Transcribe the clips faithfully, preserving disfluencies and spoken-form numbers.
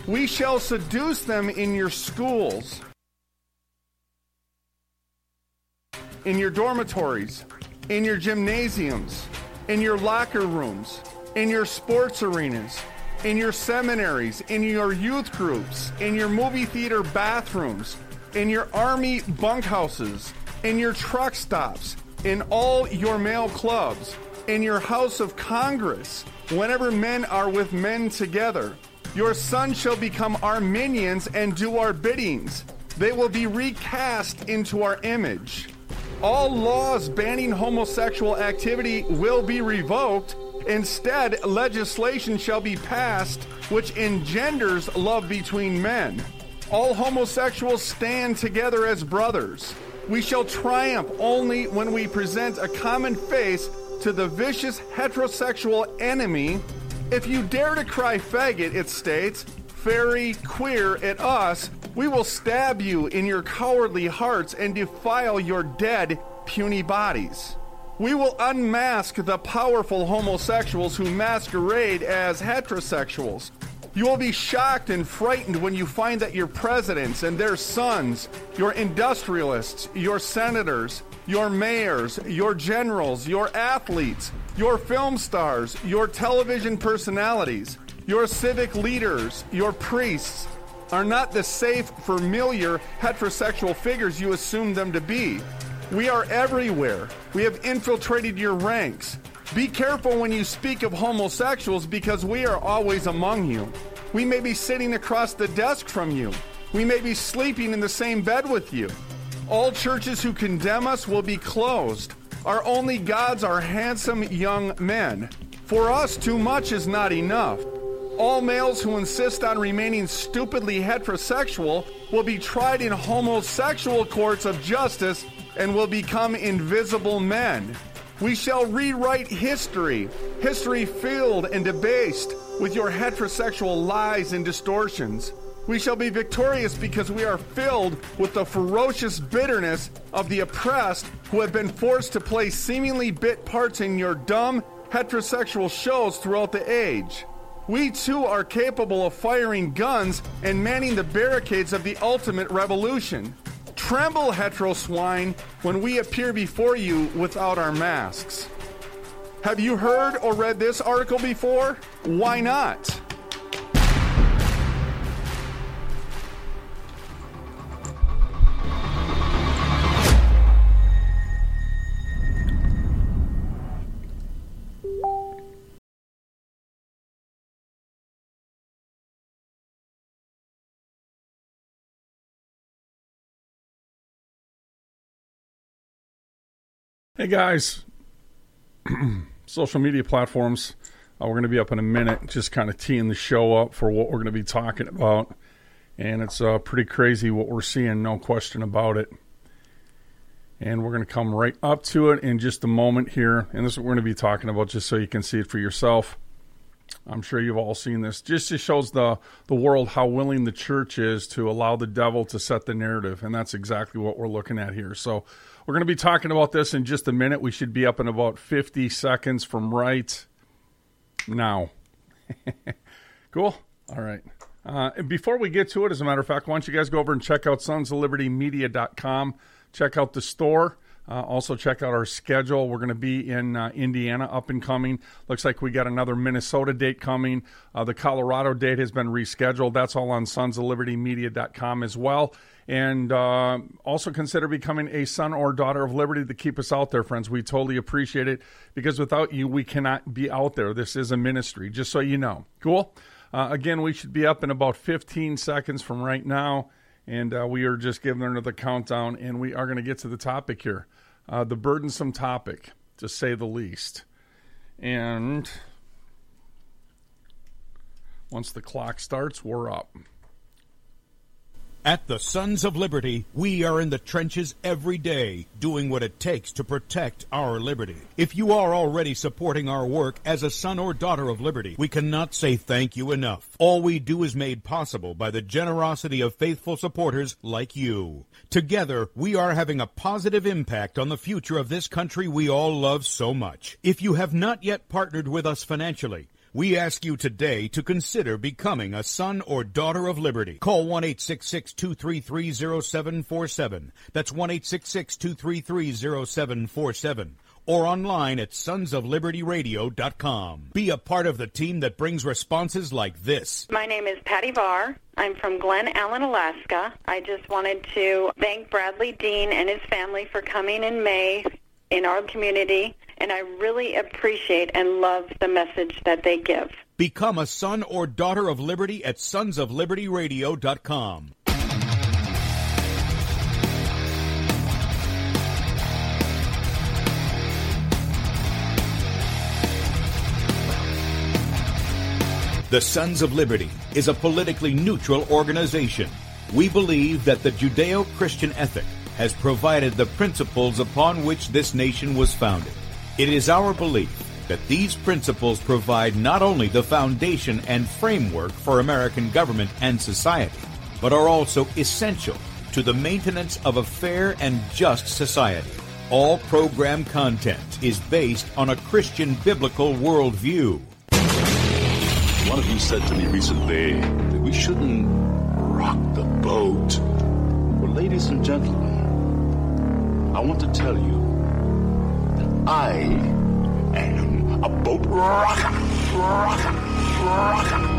We shall seduce them in your schools, in your dormitories, in your gymnasiums, in your locker rooms, in your sports arenas, in your seminaries, in your youth groups, in your movie theater bathrooms, in your army bunkhouses, in your truck stops, in all your male clubs, in your House of Congress, whenever men are with men together. Your sons shall become our minions and do our biddings. They will be recast into our image. All laws banning homosexual activity will be revoked. Instead, legislation shall be passed which engenders love between men. All homosexuals stand together as brothers. We shall triumph only when we present a common face to the vicious heterosexual enemy. If you dare to cry faggot, it states, fairy, queer at us, we will stab you in your cowardly hearts and defile your dead, puny bodies. We will unmask the powerful homosexuals who masquerade as heterosexuals. You will be shocked and frightened when you find that your presidents and their sons, your industrialists, your senators, your mayors, your generals, your athletes, your film stars, your television personalities, your civic leaders, your priests are not the safe, familiar heterosexual figures you assume them to be. We are everywhere. We have infiltrated your ranks. Be careful when you speak of homosexuals because we are always among you. We may be sitting across the desk from you. We may be sleeping in the same bed with you. All churches who condemn us will be closed. Our only gods are handsome young men. For us, too much is not enough. All males who insist on remaining stupidly heterosexual will be tried in homosexual courts of justice and will become invisible men. We shall rewrite history, history filled and debased with your heterosexual lies and distortions. We shall be victorious because we are filled with the ferocious bitterness of the oppressed who have been forced to play seemingly bit parts in your dumb heterosexual shows throughout the age. We too are capable of firing guns and manning the barricades of the ultimate revolution. Tremble, hetero swine, when we appear before you without our masks. Have you heard or read this article before? Why not? Hey guys, social media platforms, uh, we're going to be up in a minute, just kind of teeing the show up for what we're going to be talking about, and it's uh, pretty crazy what we're seeing, no question about it, and we're going to come right up to it in just a moment here, and this is what we're going to be talking about just so you can see it for yourself. I'm sure you've all seen this. Just it shows the, the world how willing the church is to allow the devil to set the narrative, and that's exactly what we're looking at here. So we're going to be talking about this in just a minute. We should be up in about fifty seconds from right now. Cool? All right. Uh, before we get to it, as a matter of fact, why don't you guys go over and check out sons of liberty media dot com. Check out the store. Uh, also check out our schedule. We're going to be in uh, Indiana up and coming. Looks like we got another Minnesota date coming. Uh, the Colorado date has been rescheduled. That's all on sons of liberty media dot com as well. And uh, also consider becoming a son or daughter of liberty to keep us out there, friends. We totally appreciate it because without you, we cannot be out there. This is a ministry, just so you know. Cool? Uh, again, we should be up in about fifteen seconds from right now. And uh, we are just giving another countdown, and we are going to get to the topic here. Uh, the burdensome topic, to say the least. And once the clock starts, we're up. At the Sons of Liberty, we are in the trenches every day, doing what it takes to protect our liberty. If you are already supporting our work as a son or daughter of liberty, we cannot say thank you enough. All we do is made possible by the generosity of faithful supporters like you. Together, we are having a positive impact on the future of this country we all love so much. If you have not yet partnered with us financially, We ask you today to consider becoming a son or daughter of liberty. Call one eight six six, two three three, zero seven four seven. That's one eight six six, two three three, zero seven four seven. Or online at sons of liberty radio dot com. Be a part of the team that brings responses like this. My name is Patty Barr. I'm from Glen Allen, Alaska. I just wanted to thank Bradley Dean and his family for coming in May in our community, and I really appreciate and love the message that they give. Become a son or daughter of liberty at sons of liberty radio dot com. The Sons of Liberty is a politically neutral organization. We believe that the Judeo-Christian ethic has provided the principles upon which this nation was founded. It is our belief that these principles provide not only the foundation and framework for American government and society, but are also essential to the maintenance of a fair and just society. All program content is based on a Christian biblical worldview. One of you said to me recently that we shouldn't rock the boat. Well, ladies and gentlemen, I want to tell you that I am a boat rocker, rocker, rocker.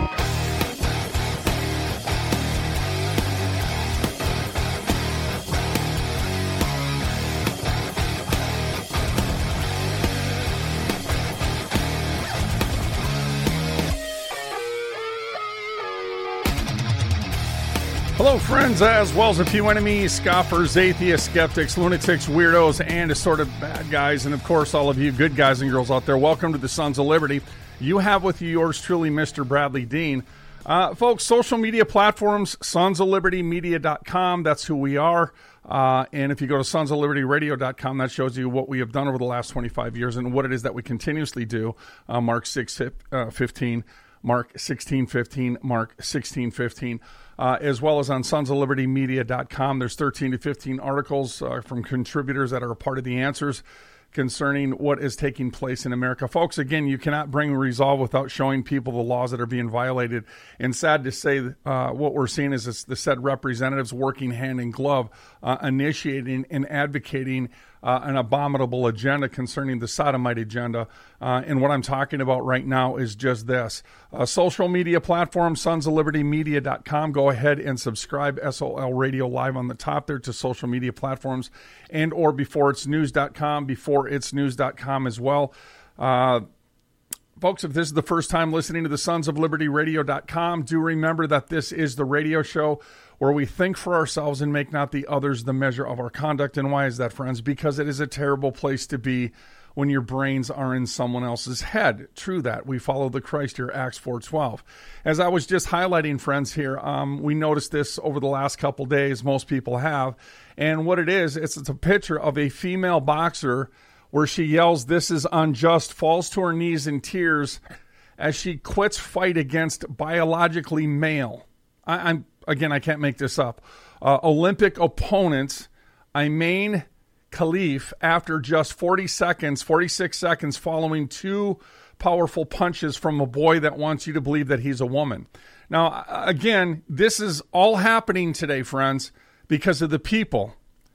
Hello, friends, as well as a few enemies, scoffers, atheists, skeptics, lunatics, weirdos, and assorted bad guys, and of course, all of you good guys and girls out there. Welcome to the Sons of Liberty. You have with you yours truly, Mister Bradley Dean. Uh, folks, social media platforms, sons of liberty media dot com. That's who we are. Uh, and if you go to sons of liberty radio dot com, that shows you what we have done over the last twenty-five years and what it is that we continuously do. Uh, Mark six fifteen, Mark sixteen fifteen, Mark sixteen fifteen. Uh, as well as on sons of liberty media dot com. There's thirteen to fifteen articles uh, from contributors that are a part of the answers concerning what is taking place in America. Folks, again, you cannot bring resolve without showing people the laws that are being violated. And sad to say, uh, what we're seeing is it's the said representatives working hand in glove, uh, initiating and advocating uh, an abominable agenda concerning the sodomite agenda. Uh, and what I'm talking about right now is just this. Uh, social media platform, sons of liberty media dot com. Go ahead and subscribe, S O L Radio Live on the top there, to social media platforms, and or before it's news dot com, before it's news dot com as well. Uh, folks, if this is the first time listening to the sons of liberty radio dot com, do remember that this is the radio show where we think for ourselves and make not the others the measure of our conduct. And why is that, friends? Because it is a terrible place to be when your brains are in someone else's head. True that. We follow the Christ here, Acts four twelve. As I was just highlighting, friends, here, um, we noticed this over the last couple days. Most people have. And what it is, it's, it's a picture of a female boxer where she yells, "This is unjust," falls to her knees in tears as she quits fight against biologically male. I, I'm Again, I can't make this up. Uh, Olympic opponent Ayman Khalif, after just forty seconds, forty-six seconds following two powerful punches from a boy that wants you to believe that he's a woman. Now, again, this is all happening today, friends, because of the people.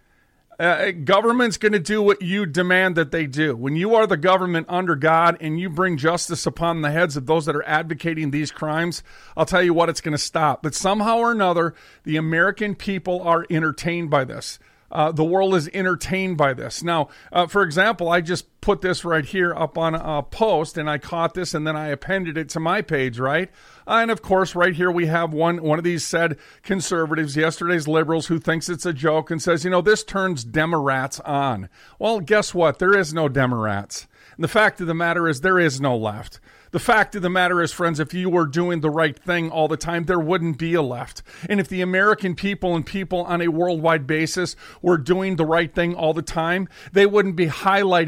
Uh, government's going to do what you demand that they do. When you are the government under God and you bring justice upon the heads of those that are advocating these crimes, I'll tell you what, it's going to stop. But somehow or another, the American people are entertained by this. Uh, the world is entertained by this. Now, uh, for example, I just put this right here up on a post, and I caught this, and then I appended it to my page, right? Uh, and, of course, right here we have one one of these said conservatives, yesterday's liberals, who thinks it's a joke and says, you know, this turns Demorats on. Well, guess what? There is no Demorats. And the fact of the matter is there is no left. The fact of the matter is, friends, if you were doing the right thing all the time, there wouldn't be a left. And if the American people and people on a worldwide basis were doing the right thing all the time, they wouldn't be highlighting these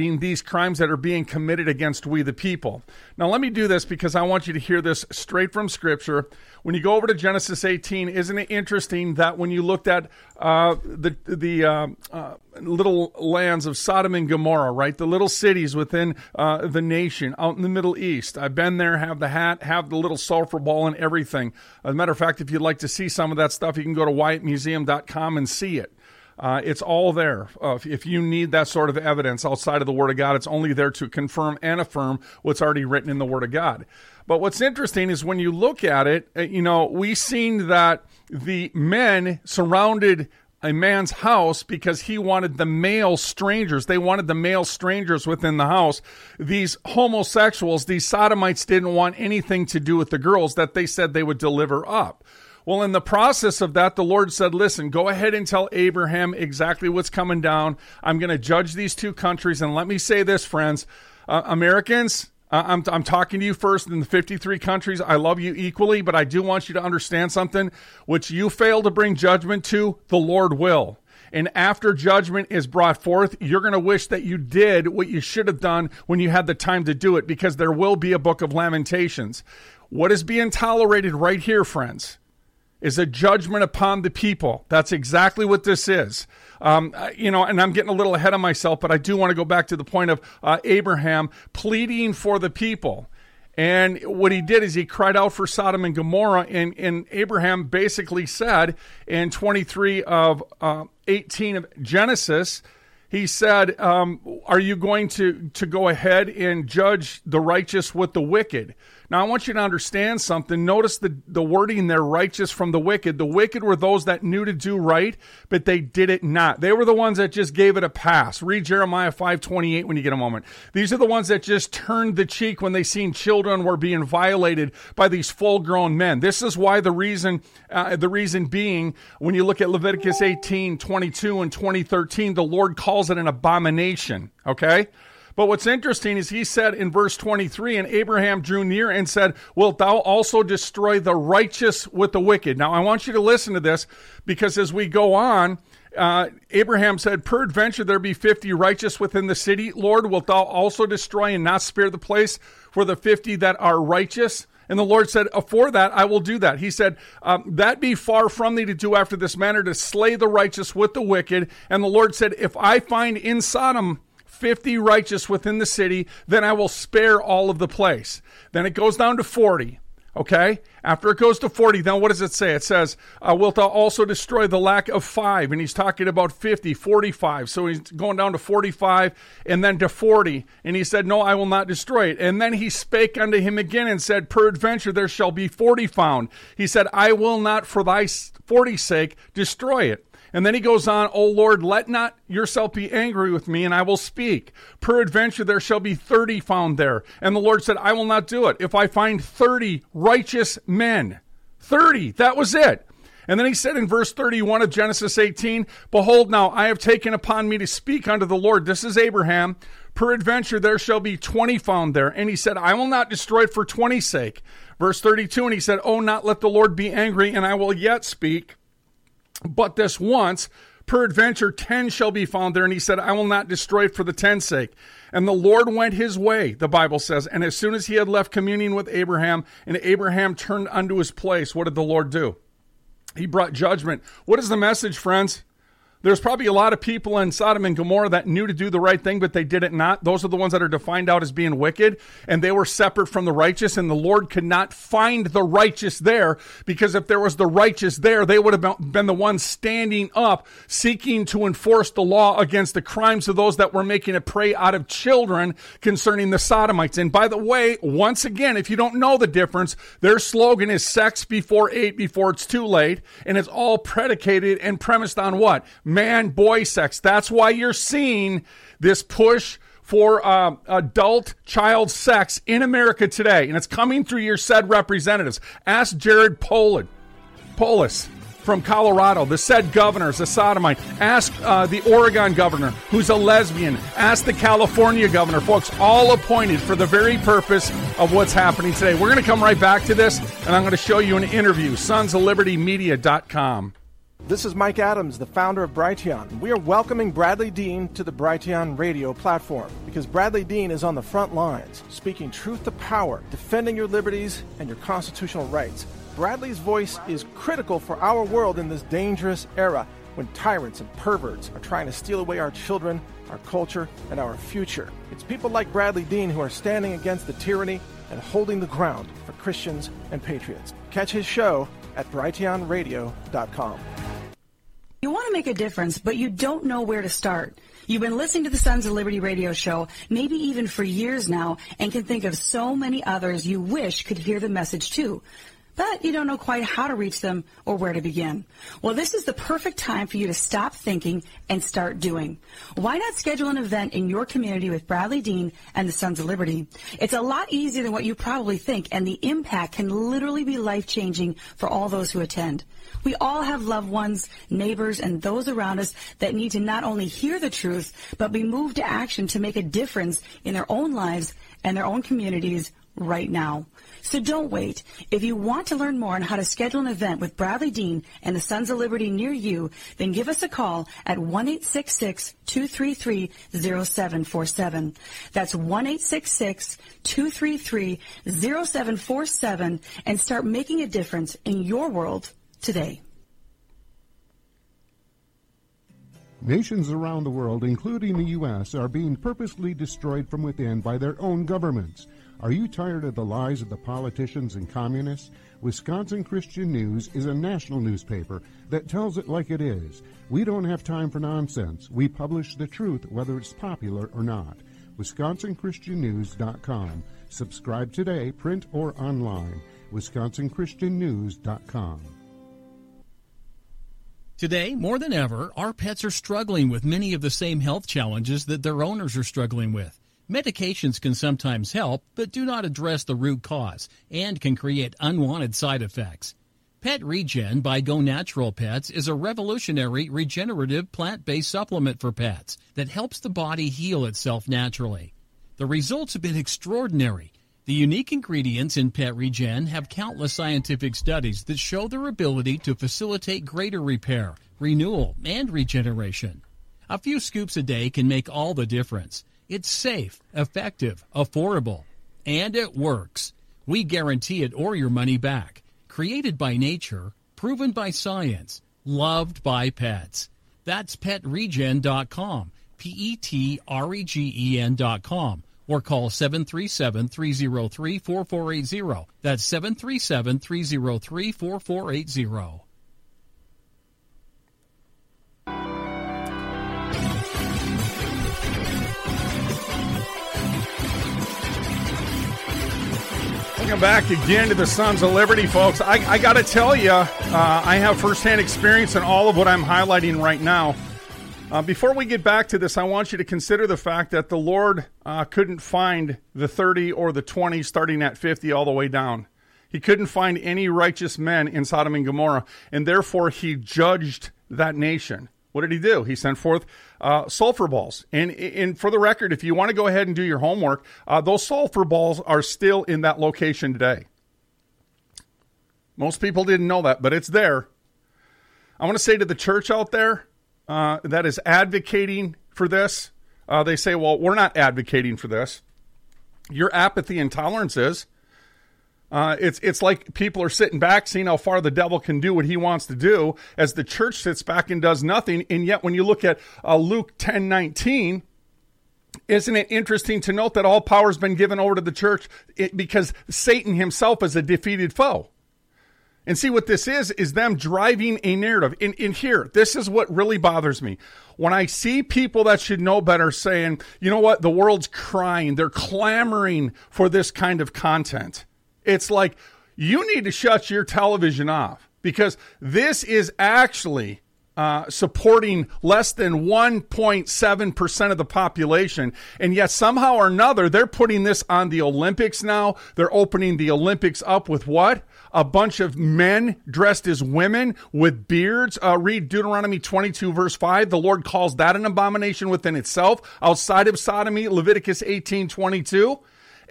these crimes that are being committed against we the people. Now, let me do this because I want you to hear this straight from Scripture. When you go over to Genesis eighteen, isn't it interesting that when you looked at uh, the the uh, uh, little lands of Sodom and Gomorrah, right, the little cities within uh, the nation out in the Middle East? I've been there, have the hat, have the little sulfur ball and everything. As a matter of fact, if you'd like to see some of that stuff, you can go to Wyatt Museum dot com and see it. Uh, it's all there. Uh, if, if you need that sort of evidence outside of the Word of God, it's only there to confirm and affirm what's already written in the Word of God. But what's interesting is when you look at it, uh, you know, we seen that the men surrounded a man's house because he wanted the male strangers. They wanted the male strangers within the house. These homosexuals, these sodomites, didn't want anything to do with the girls that they said they would deliver up. Well, in the process of that, the Lord said, listen, go ahead and tell Abraham exactly what's coming down. I'm going to judge these two countries. And let me say this, friends, uh, Americans, uh, I'm, I'm talking to you first in the fifty-three countries. I love you equally, but I do want you to understand something. Which you fail to bring judgment to, the Lord will. And after judgment is brought forth, you're going to wish that you did what you should have done when you had the time to do it, because there will be a book of Lamentations. What is being tolerated right here, friends, is a judgment upon the people. That's exactly what this is. Um, you know, and I'm getting a little ahead of myself, but I do want to go back to the point of uh, Abraham pleading for the people. And what he did is he cried out for Sodom and Gomorrah, and, and Abraham basically said in twenty-three of uh, eighteen of Genesis, he said, um, are you going to, to go ahead and judge the righteous with the wicked? Now, I want you to understand something. Notice the, the wording there, righteous from the wicked. The wicked were those that knew to do right, but they did it not. They were the ones that just gave it a pass. Read Jeremiah five twenty-eight when you get a moment. These are the ones that just turned the cheek when they seen children were being violated by these full-grown men. This is why the reason, uh, the reason being, when you look at Leviticus eighteen twenty-two and twenty thirteen, the Lord calls it an abomination, okay? But what's interesting is he said in verse twenty-three, and Abraham drew near and said, wilt thou also destroy the righteous with the wicked? Now, I want you to listen to this, because as we go on, uh, Abraham said, peradventure there be fifty righteous within the city. Lord, wilt thou also destroy and not spare the place for the fifty that are righteous? And the Lord said, for that I will do that. He said, um, that be far from thee to do after this manner, to slay the righteous with the wicked. And the Lord said, if I find in Sodom fifty righteous within the city, then I will spare all of the place. Then it goes down to forty. Okay? After it goes to forty, then what does it say? It says, uh, wilt thou also destroy the lack of five? And he's talking about fifty, forty-five. So he's going down to forty-five and then to forty. And he said, no, I will not destroy it. And then he spake unto him again and said, peradventure there shall be forty found. He said, I will not for thy forty's sake destroy it. And then he goes on, O Lord, let not yourself be angry with me, and I will speak. Peradventure there shall be thirty found there. And the Lord said, I will not do it. If I find thirty righteous men. thirty, that was it. And then he said in verse thirty-one of Genesis eighteen, behold, now I have taken upon me to speak unto the Lord. This is Abraham. Peradventure there shall be twenty found there. And he said, I will not destroy it for twenty's sake. Verse thirty-two, and he said, Oh, not let the Lord be angry, and I will yet speak. But this once, peradventure ten shall be found there. And he said, I will not destroy it for the ten's sake. And the Lord went his way, the Bible says. And as soon as he had left communing with Abraham, and Abraham turned unto his place, what did the Lord do? He brought judgment. What is the message, friends? There's probably a lot of people in Sodom and Gomorrah that knew to do the right thing, but they did it not. Those are the ones that are defined out as being wicked, and they were separate from the righteous, and the Lord could not find the righteous there, because if there was the righteous there, they would have been the ones standing up, seeking to enforce the law against the crimes of those that were making a prey out of children concerning the Sodomites. And by the way, once again, if you don't know the difference, their slogan is sex before eight, before it's too late, and it's all predicated and premised on what? Man-boy sex. That's why you're seeing this push for uh, adult child sex in America today. And it's coming through your said representatives. Ask Jared Polis, Polis from Colorado, the said governor is a sodomite. Ask uh, the Oregon governor, who's a lesbian. Ask the California governor. Folks, all appointed for the very purpose of what's happening today. We're going to come right back to this, and I'm going to show you an interview, sons of liberty media dot com. This is Mike Adams, the founder of Brighteon. We are welcoming Bradley Dean to the Brighteon radio platform because Bradley Dean is on the front lines, speaking truth to power, defending your liberties and your constitutional rights. Bradley's voice is critical for our world in this dangerous era when tyrants and perverts are trying to steal away our children, our culture, and our future. It's people like Bradley Dean who are standing against the tyranny and holding the ground for Christians and patriots. Catch his show at brighteon radio dot com. You want to make a difference, but you don't know where to start. You've been listening to the Sons of Liberty radio show, maybe even for years now, and can think of so many others you wish could hear the message too. But you don't know quite how to reach them or where to begin. Well, this is the perfect time for you to stop thinking and start doing. Why not schedule an event in your community with Bradley Dean and the Sons of Liberty? It's a lot easier than what you probably think, and the impact can literally be life-changing for all those who attend. We all have loved ones, neighbors, and those around us that need to not only hear the truth, but be moved to action to make a difference in their own lives and their own communities right now. So don't wait. If you want to learn more on how to schedule an event with Bradley Dean and the Sons of Liberty near you, then give us a call at one eight six six, two three three, zero seven four seven. That's one eight six six, two three three, zero seven four seven and start making a difference in your world today. Nations around the world, including the U S, are being purposely destroyed from within by their own governments. Are you tired of the lies of the politicians and communists? Wisconsin Christian News is a national newspaper that tells it like it is. We don't have time for nonsense. We publish the truth, whether it's popular or not. wisconsin christian news dot com. Subscribe today, print or online. wisconsin christian news dot com. Today, more than ever, our pets are struggling with many of the same health challenges that their owners are struggling with. Medications can sometimes help, but do not address the root cause and can create unwanted side effects. Pet Regen by Go Natural Pets is a revolutionary regenerative plant-based supplement for pets that helps the body heal itself naturally. The results have been extraordinary. The unique ingredients in Pet Regen have countless scientific studies that show their ability to facilitate greater repair, renewal, and regeneration. A few scoops a day can make all the difference. It's safe, effective, affordable, and it works. We guarantee it or your money back. Created by nature, proven by science, loved by pets. That's pet regen dot com, P E T R E G E N dot com, or call seven three seven, three zero three, four four eight zero. That's seven three seven, three zero three, four four eight zero. Welcome back again to the Sons of Liberty, folks. I, I got to tell you, uh, I have firsthand experience in all of what I'm highlighting right now. Uh, before we get back to this, I want you to consider the fact that the Lord uh, couldn't find the thirty or the twenty starting at fifty all the way down. He couldn't find any righteous men in Sodom and Gomorrah, and therefore he judged that nation. What did he do? He sent forth uh, sulfur balls. And, and for the record, if you want to go ahead and do your homework, uh, those sulfur balls are still in that location today. Most people didn't know that, but it's there. I want to say to the church out there uh, that is advocating for this, uh, they say, well, we're not advocating for this. Your apathy and tolerance is. Uh, it's it's like people are sitting back, seeing how far the devil can do what he wants to do, as the church sits back and does nothing. And yet, when you look at uh, Luke ten nineteen, isn't it interesting to note that all power has been given over to the church it, because Satan himself is a defeated foe? And see, what this is, is them driving a narrative. In, in here, this is what really bothers me. When I see people that should know better saying, you know what, the world's crying, they're clamoring for this kind of content. It's like, you need to shut your television off, because this is actually uh, supporting less than one point seven percent of the population. And yet somehow or another, they're putting this on the Olympics now. They're opening the Olympics up with what? A bunch of men dressed as women with beards. Uh, read Deuteronomy twenty-two, verse five. The Lord calls that an abomination within itself, outside of sodomy, Leviticus eighteen twenty-two.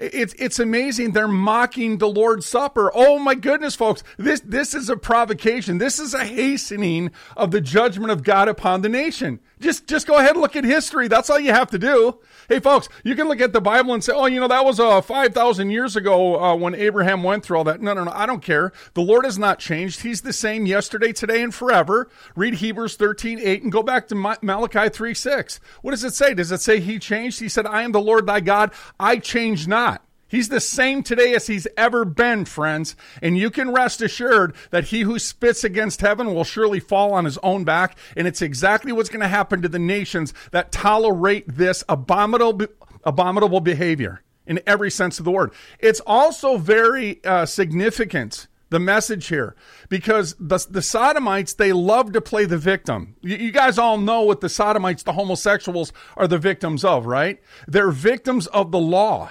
It's it's amazing. They're mocking the Lord's Supper. Oh my goodness, folks. This this is a provocation. This is a hastening of the judgment of God upon the nation. Just just go ahead and look at history. That's all you have to do. Hey, folks, you can look at the Bible and say, oh, you know, that was uh, five thousand years ago uh, when Abraham went through all that. No, no, no. I don't care. The Lord has not changed. He's the same yesterday, today, and forever. Read Hebrews thirteen eight and go back to Ma- Malachi three six. What does it say? Does it say he changed? He said, I am the Lord thy God. I change not. He's the same today as he's ever been, friends. And you can rest assured that he who spits against heaven will surely fall on his own back. And it's exactly what's going to happen to the nations that tolerate this abominable, abominable behavior in every sense of the word. It's also very uh, significant, the message here, because the, the Sodomites, they love to play the victim. You, you guys all know what the Sodomites, the homosexuals, are the victims of, right? They're victims of the law.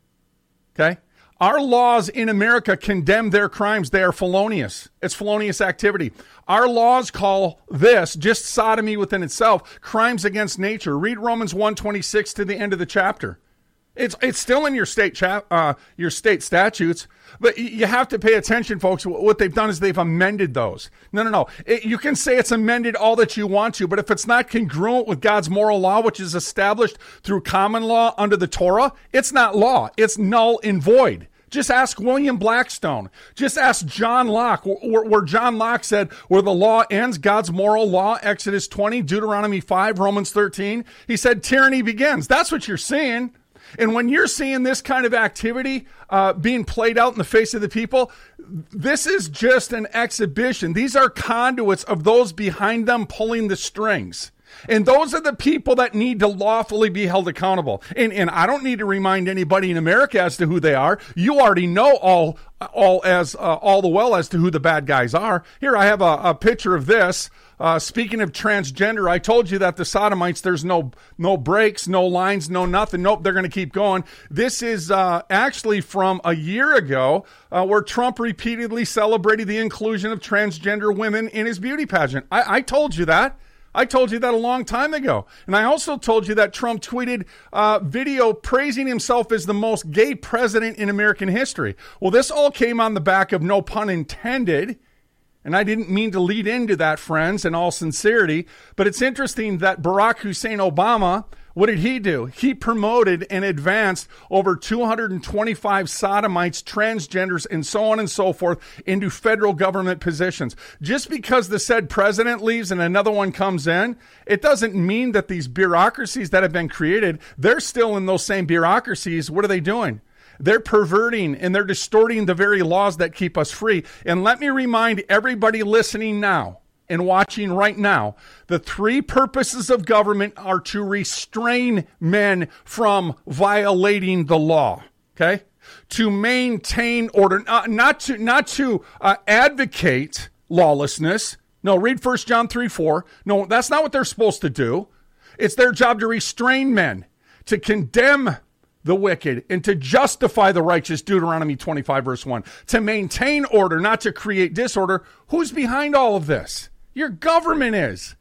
Okay? Our laws in America condemn their crimes. They are felonious. It's felonious activity. Our laws call this, just sodomy within itself, crimes against nature. Read Romans one twenty-six to the end of the chapter. It's it's still in your state cha- uh, your state statutes, but you have to pay attention, folks. What they've done is they've amended those. No, no, no. It, you can say it's amended all that you want to, but if it's not congruent with God's moral law, which is established through common law under the Torah, it's not law. It's null and void. Just ask William Blackstone. Just ask John Locke, where, where John Locke said, where the law ends, God's moral law, Exodus twenty, Deuteronomy five, Romans thirteen. He said tyranny begins. That's what you're seeing. And when you're seeing this kind of activity uh, being played out in the face of the people, this is just an exhibition. These are conduits of those behind them pulling the strings. And those are the people that need to lawfully be held accountable. And, and I don't need to remind anybody in America as to who they are. You already know all all as uh, all the well as to who the bad guys are. Here, I have a, a picture of this. Uh, speaking of transgender, I told you that the Sodomites, there's no no breaks, no lines, no nothing. Nope, they're going to keep going. This is uh, actually from a year ago uh, where Trump repeatedly celebrated the inclusion of transgender women in his beauty pageant. I, I told you that. I told you that a long time ago. And I also told you that Trump tweeted uh, video praising himself as the most gay president in American history. Well, this all came on the back of no pun intended. And I didn't mean to lead into that, friends, in all sincerity. But it's interesting that Barack Hussein Obama, what did he do? He promoted and advanced over two hundred twenty-five sodomites, transgenders, and so on and so forth into federal government positions. Just because the said president leaves and another one comes in, it doesn't mean that these bureaucracies that have been created, they're still in those same bureaucracies. What are they doing? They're perverting and they're distorting the very laws that keep us free. And let me remind everybody listening now and watching right now, the three purposes of government are to restrain men from violating the law, okay? To maintain order, not, not to, not to uh, advocate lawlessness. No, read First John three four. No, that's not what they're supposed to do. It's their job to restrain men, to condemn the wicked, and to justify the righteous, Deuteronomy twenty-five, verse one, to maintain order, not to create disorder. Who's behind all of this? Your government is.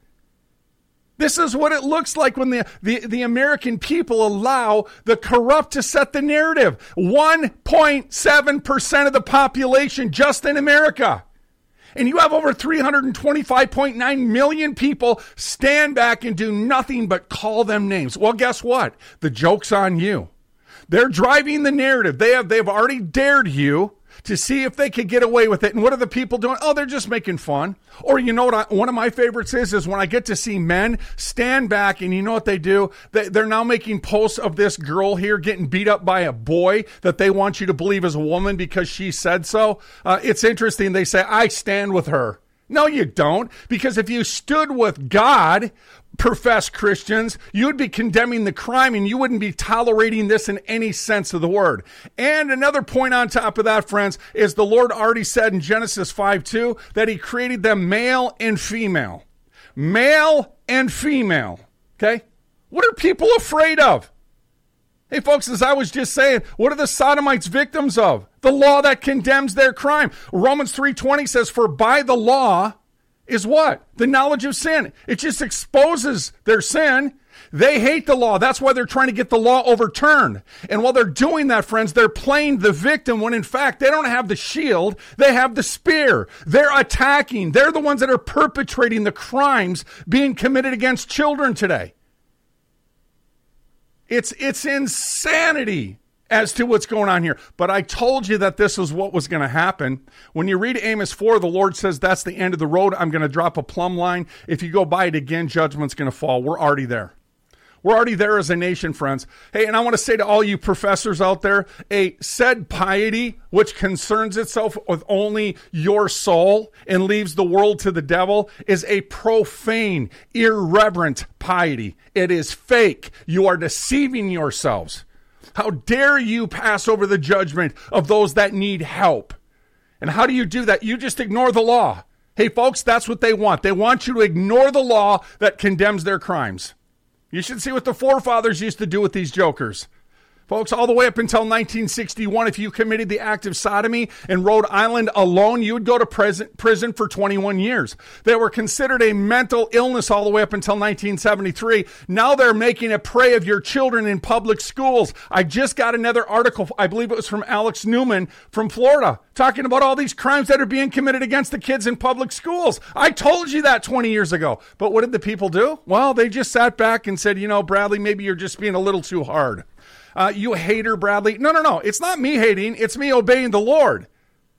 This is what it looks like when the, the, the American people allow the corrupt to set the narrative. one point seven percent of the population just in America. And you have over three hundred twenty-five point nine million people stand back and do nothing but call them names. Well, guess what? The joke's on you. They're driving the narrative. They have they've already dared you to see if they could get away with it. And what are the people doing? Oh, they're just making fun. Or you know what? I, one of my favorites is, is when I get to see men stand back and you know what they do? They, they're now making posts of this girl here getting beat up by a boy that they want you to believe is a woman because she said so. Uh, it's interesting. They say, I stand with her. No, you don't. Because if you stood with God, professed Christians, you'd be condemning the crime and you wouldn't be tolerating this in any sense of the word. And another point on top of that, friends, is the Lord already said in Genesis five two that he created them male and female. Male and female. Okay? What are people afraid of? Hey, folks, as I was just saying, what are the Sodomites victims of? The law that condemns their crime. Romans three twenty says, for by the law is what? The knowledge of sin. It just exposes their sin. They hate the law. That's why they're trying to get the law overturned. And while they're doing that, friends, they're playing the victim when in fact they don't have the shield. They have the spear. They're attacking. They're the ones that are perpetrating the crimes being committed against children today. It's, it's insanity as to what's going on here. But I told you that this was what was going to happen. When you read Amos four, the Lord says that's the end of the road. I'm going to drop a plumb line. If you go by it again, judgment's going to fall. We're already there. We're already there as a nation, friends. Hey, and I want to say to all you professors out there, a said piety, which concerns itself with only your soul and leaves the world to the devil, is a profane, irreverent piety. It is fake. You are deceiving yourselves. How dare you pass over the judgment of those that need help? And how do you do that? You just ignore the law. Hey, folks, that's what they want. They want you to ignore the law that condemns their crimes. You should see what the forefathers used to do with these jokers. Folks, all the way up until nineteen sixty-one, if you committed the act of sodomy in Rhode Island alone, you would go to prison, prison for twenty-one years. They were considered a mental illness all the way up until nineteen seventy-three. Now they're making a prey of your children in public schools. I just got another article, I believe it was from Alex Newman from Florida, talking about all these crimes that are being committed against the kids in public schools. I told you that twenty years ago. But what did the people do? Well, they just sat back and said, you know, Bradley, maybe you're just being a little too hard. Uh, you hater, Bradley. No, no, no. It's not me hating. It's me obeying the Lord.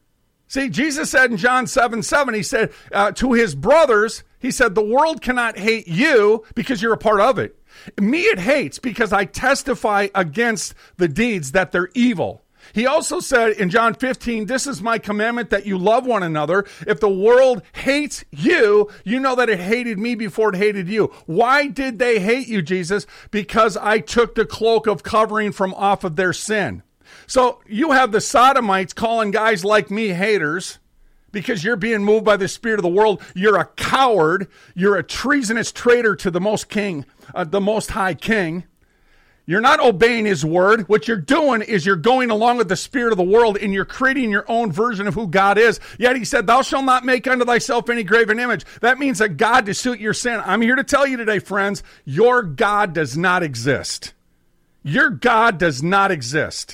See, Jesus said in John seven seven, he said uh, to his brothers, he said, the world cannot hate you because you're a part of it. Me it hates because I testify against the deeds that they're evil. He also said in John fifteen, this is my commandment that you love one another. If the world hates you, you know that it hated me before it hated you. Why did they hate you, Jesus? Because I took the cloak of covering from off of their sin. So you have the sodomites calling guys like me haters because you're being moved by the spirit of the world. You're a coward. You're a treasonous traitor to the most king, uh, the most high king. You're not obeying his word. What you're doing is you're going along with the spirit of the world and you're creating your own version of who God is. Yet he said, thou shalt not make unto thyself any graven image. That means a God to suit your sin. I'm here to tell you today, friends, your God does not exist. Your God does not exist.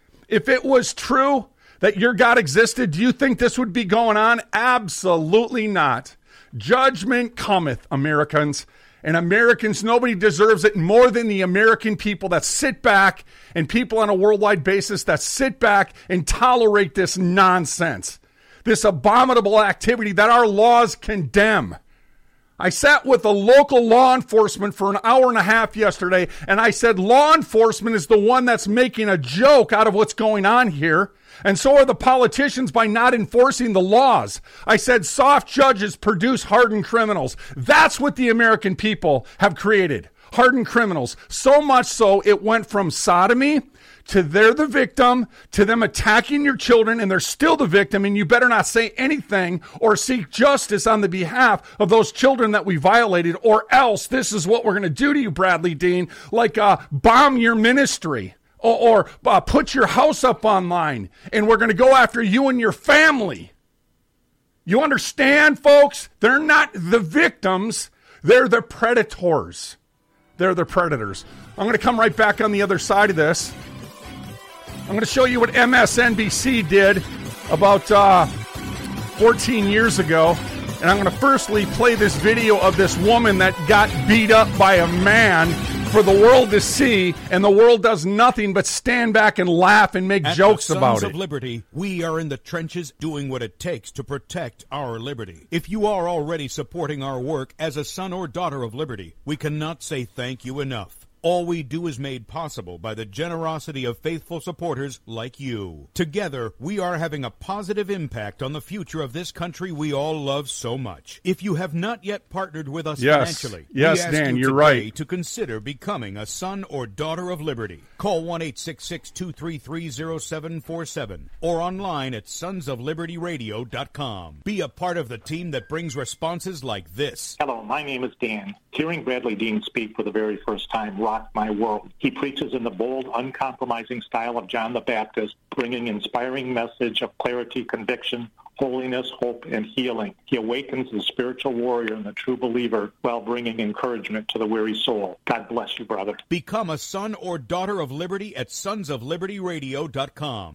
If it was true that your God existed, do you think this would be going on? Absolutely not. Judgment cometh, Americans. And Americans, nobody deserves it more than the American people that sit back and people on a worldwide basis that sit back and tolerate this nonsense, this abominable activity that our laws condemn. I sat with a local law enforcement for an hour and a half yesterday, and I said law enforcement is the one that's making a joke out of what's going on here. And so are the politicians by not enforcing the laws. I said soft judges produce hardened criminals. That's what the American people have created. Hardened criminals. So much so it went from sodomy to they're the victim, to them attacking your children, and they're still the victim, and you better not say anything or seek justice on the behalf of those children that we violated, or else this is what we're going to do to you, Bradley Dean, like uh, bomb your ministry. Or, or uh, put your house up online, and we're going to go after you and your family. You understand, folks? They're not the victims. They're the predators. They're the predators. I'm going to come right back on the other side of this. I'm going to show you what M S N B C did about uh, fourteen years ago. And I'm going to firstly play this video of this woman that got beat up by a man for the world to see, and the world does nothing but stand back and laugh and make At jokes the Sons about of it. Liberty, we are in the trenches doing what it takes to protect our liberty. If you are already supporting our work as a son or daughter of liberty, we cannot say thank you enough. All we do is made possible by the generosity of faithful supporters like you. Together, we are having a positive impact on the future of this country we all love so much. If you have not yet partnered with us yes. financially, yes, we ask Dan, you you're today right. to consider becoming a son or daughter of liberty. Call one eight six six, two three three, zero seven four seven or online at sons of liberty radio dot com. Be a part of the team that brings responses like this. Hello, my name is Dan. Hearing Bradley Dean speak for the very first time rocked my world. He preaches in the bold, uncompromising style of John the Baptist, bringing inspiring message of clarity, conviction, holiness, hope, and healing. He awakens the spiritual warrior and the true believer while bringing encouragement to the weary soul. God bless you, brother. Become a son or daughter of liberty at sons of liberty radio dot com.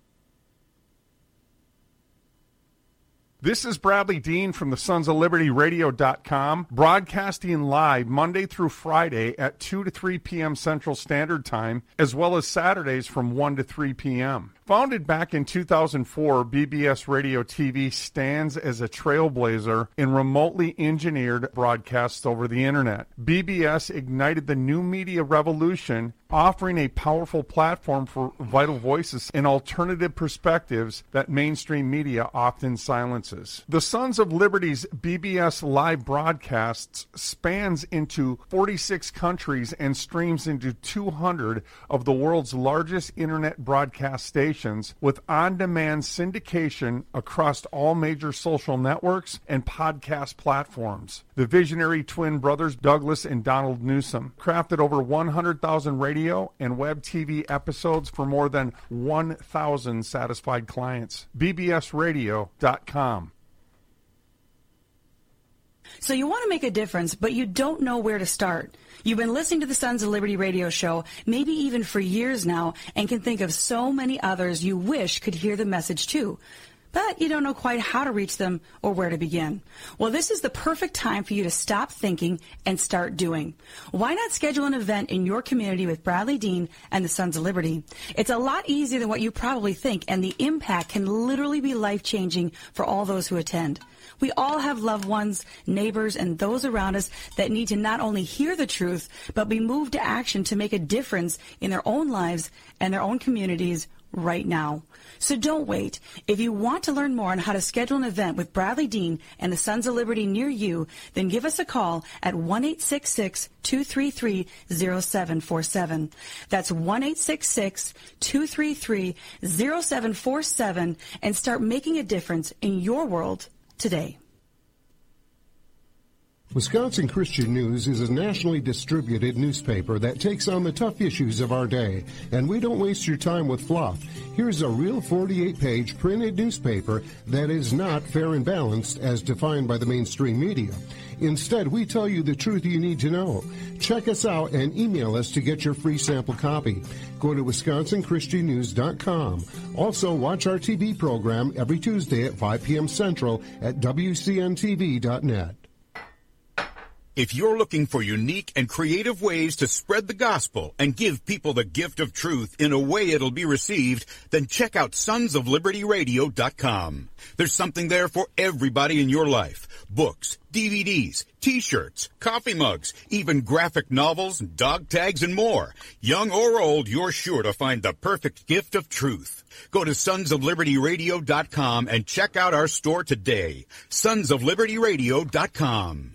This is Bradley Dean from the sons of liberty radio dot com, broadcasting live Monday through Friday at two to three p.m. Central Standard Time, as well as Saturdays from one to three p.m. Founded back in two thousand four, B B S Radio T V stands as a trailblazer in remotely engineered broadcasts over the internet. B B S ignited the new media revolution, offering a powerful platform for vital voices and alternative perspectives that mainstream media often silences. The Sons of Liberty's B B S live broadcasts spans into forty-six countries and streams into two hundred of the world's largest internet broadcast stations, with on-demand syndication across all major social networks and podcast platforms. The visionary twin brothers Douglas and Donald Newsom crafted over one hundred thousand radio and web T V episodes for more than one thousand satisfied clients. B B S radio dot com. So you want to make a difference, but you don't know where to start. You've been listening to the Sons of Liberty radio show, maybe even for years now, and can think of so many others you wish could hear the message too. But you don't know quite how to reach them or where to begin. Well, this is the perfect time for you to stop thinking and start doing. Why not schedule an event in your community with Bradley Dean and the Sons of Liberty? It's a lot easier than what you probably think, and the impact can literally be life-changing for all those who attend. We all have loved ones, neighbors, and those around us that need to not only hear the truth, but be moved to action to make a difference in their own lives and their own communities right now. So don't wait. If you want to learn more on how to schedule an event with Bradley Dean and the Sons of Liberty near you, then give us a call at one eight six six, two three three, zero seven four seven. That's one eight six six, two three three, zero seven four seven and start making a difference in your world today. Wisconsin Christian News is a nationally distributed newspaper that takes on the tough issues of our day, and we don't waste your time with fluff. Here's a real forty-eight page printed newspaper that is not fair and balanced as defined by the mainstream media. Instead, we tell you the truth you need to know. Check us out and email us to get your free sample copy. Go to wisconsin christian news dot com. Also, watch our T V program every Tuesday at five p.m. Central at w c n t v dot net. If you're looking for unique and creative ways to spread the gospel and give people the gift of truth in a way it'll be received, then check out sons of liberty radio dot com. There's something there for everybody in your life. Books, D V Ds, T-shirts, coffee mugs, even graphic novels, dog tags, and more. Young or old, you're sure to find the perfect gift of truth. Go to sons of liberty radio dot com and check out our store today. sons of liberty radio dot com.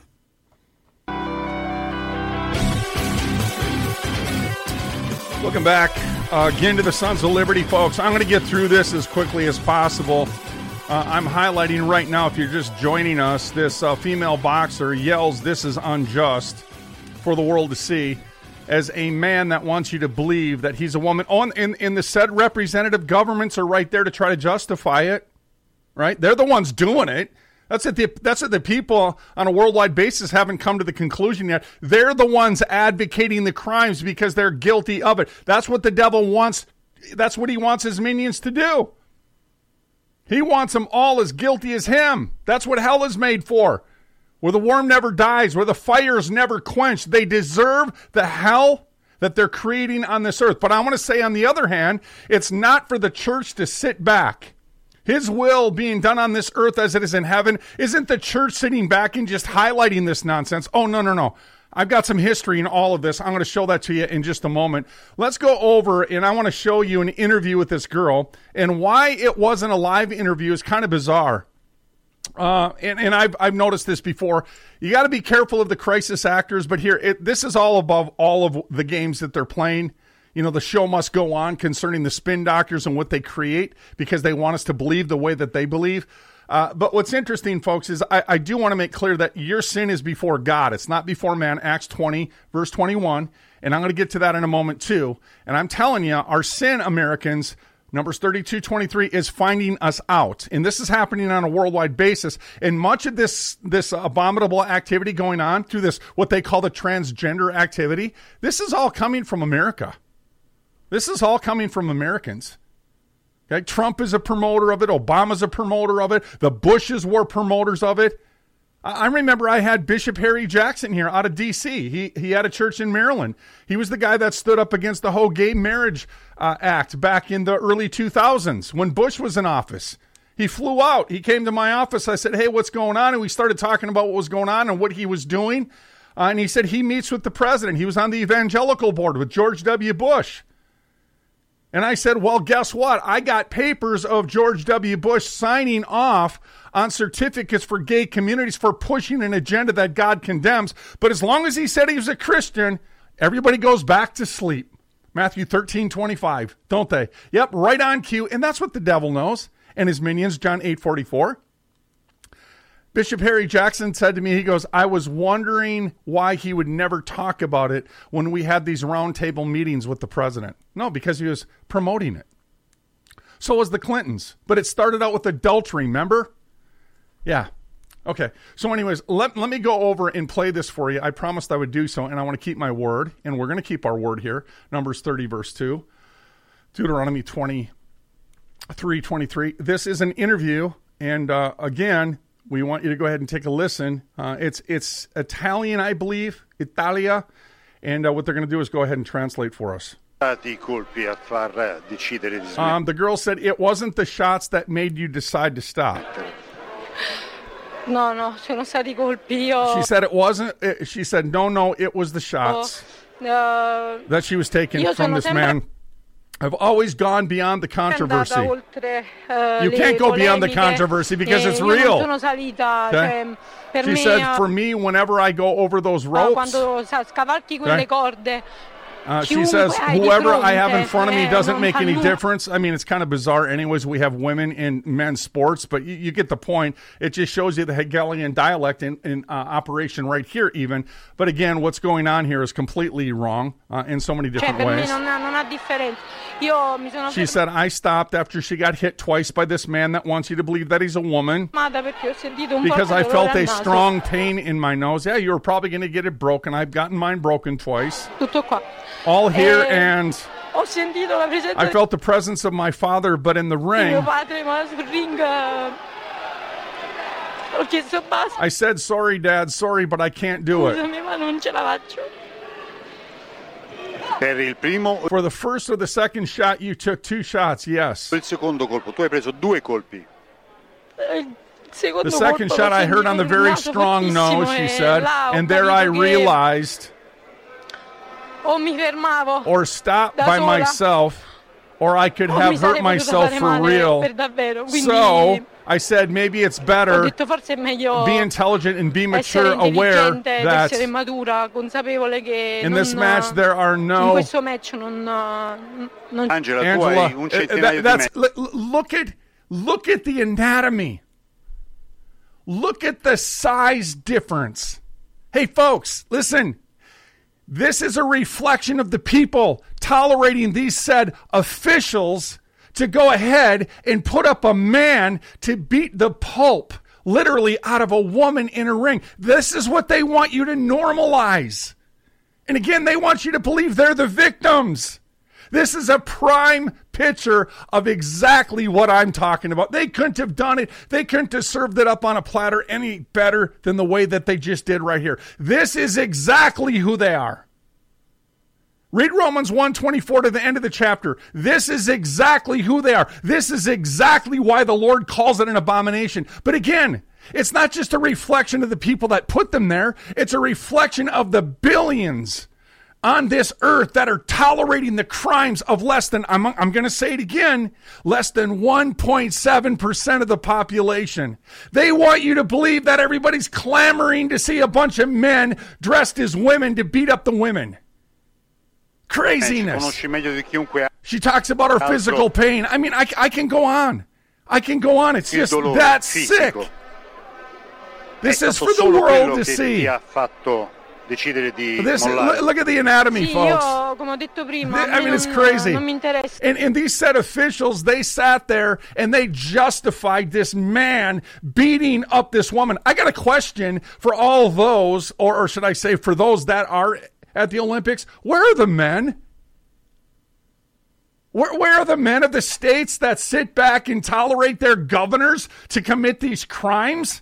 Welcome back uh, again to the Sons of Liberty, folks. I'm going to get through this as quickly as possible. Uh, I'm highlighting right now, if you're just joining us, this uh, female boxer yells, "This is unjust," for the world to see, as a man that wants you to believe that he's a woman. Oh, and, and the said representative governments are right there to try to justify it, right? They're the ones doing it. That's what the, that's what the people on a worldwide basis haven't come to the conclusion yet. They're the ones advocating the crimes because they're guilty of it. That's what the devil wants. That's what he wants his minions to do. He wants them all as guilty as him. That's what hell is made for. Where the worm never dies, where the fire is never quenched. They deserve the hell that they're creating on this earth. But I want to say, on the other hand, it's not for the church to sit back. His will being done on this earth as it is in heaven. Isn't the church sitting back and just highlighting this nonsense? Oh, no, no, no. I've got some history in all of this. I'm going to show that to you in just a moment. Let's go over, and I want to show you an interview with this girl. And why it wasn't a live interview is kind of bizarre. Uh, and, and I've, I've noticed this before. You got to be careful of the crisis actors, but here, it, this is all above all of the games that they're playing. You know, the show must go on concerning the spin doctors and what they create because they want us to believe the way that they believe. Uh, but what's interesting, folks, is I, I do want to make clear that your sin is before God. It's not before man. Acts twenty, verse twenty-one. And I'm going to get to that in a moment, too. And I'm telling you, our sin, Americans, Numbers thirty-two twenty-three is finding us out. And this is happening on a worldwide basis. And much of this, this abominable activity going on through this, what they call the transgender activity, this is all coming from America. This is all coming from Americans. Okay? Trump is a promoter of it. Obama's a promoter of it. The Bushes were promoters of it. I remember I had Bishop Harry Jackson here out of D C. He he had a church in Maryland. He was the guy that stood up against the whole gay marriage uh, act back in the early two thousands when Bush was in office. He flew out. He came to my office. I said, hey, what's going on? And we started talking about what was going on and what he was doing. Uh, and he said he meets with the president. He was on the evangelical board with George W. Bush. And I said, well, guess what? I got papers of George W. Bush signing off on certificates for gay communities for pushing an agenda that God condemns. But as long as he said he was a Christian, everybody goes back to sleep. Matthew thirteen twenty-five, don't they? Yep, right on cue. And that's what the devil knows. And his minions, John eight forty-four. Bishop Harry Jackson said to me, he goes, I was wondering why he would never talk about it when we had these roundtable meetings with the president. No, because he was promoting it. So was the Clintons. But it started out with adultery, remember? Yeah. Okay. So anyways, let, let me go over and play this for you. I promised I would do so, and I want to keep my word. And we're going to keep our word here. Numbers thirty, verse two. Deuteronomy twenty-three, twenty-three. This is an interview. And uh, again, we want you to go ahead and take a listen. Uh, it's it's Italian, I believe, Italia. And uh, what they're going to do is go ahead and translate for us. Um, the girl said it wasn't the shots that made you decide to stop. No, no, sono stati colpi. Io... She said it wasn't. It, she said, no, no, it was the shots oh, uh, that she was taking from this sempre... man. I've always gone beyond the controversy. Oltre, uh, you can't go beyond the controversy because it's real. Salita, okay? cioè, she me, said, for me, whenever I go over those ropes, quando scavalchi quelle okay? corde, Uh, she says, whoever I have in front of me doesn't make any difference. I mean, it's kind of bizarre anyways. We have women in men's sports, but you, you get the point. It just shows you the Hegelian dialect in, in uh, operation right here even. But again, what's going on here is completely wrong uh, in so many different ways. She said, I stopped after she got hit twice by this man that wants you to believe that he's a woman because I felt a strong pain in my nose. Yeah, you were probably going to get it broken. I've gotten mine broken twice. All here, and I felt the presence of my father, but in the ring, I said, sorry, Dad, sorry, but I can't do it. For the first or the second shot, you took two shots, yes. The second shot I heard on the very strong nose, she said, and there I realized... or stop by myself, or I could have hurt myself for real. So I said, maybe it's better be intelligent and be mature, aware that in this match there are no... Angela, that, that's, look at, look at the anatomy. Look at the size difference. Hey, folks, listen. This is a reflection of the people tolerating these said officials to go ahead and put up a man to beat the pulp, literally, out of a woman in a ring. This is what they want you to normalize. And again, they want you to believe they're the victims. This is a prime picture of exactly what I'm talking about. They couldn't have done it. They couldn't have served it up on a platter any better than the way that they just did right here. This is exactly who they are. Read Romans one twenty-four to the end of the chapter. This is exactly who they are. This is exactly why the Lord calls it an abomination. But again, it's not just a reflection of the people that put them there. It's a reflection of the billions on this earth that are tolerating the crimes of less than, I'm, I'm going to say it again, less than one point seven percent of the population. They want you to believe that everybody's clamoring to see a bunch of men dressed as women to beat up the women. Craziness. She talks about her physical pain. I mean, I, I can go on. I can go on. It's just that sick. This is for the world to see. decidere di This, mollare. look at the anatomy, Sì, folks. io, come ho detto prima, a I me mean, it's non- crazy. non mi interessa. And, and these said officials, they sat there and they justified this man beating up this woman. I got a question for all those, or, or should I say for those that are at the Olympics. Where are the men? Where, where are the men of the states that sit back and tolerate their governors to commit these crimes?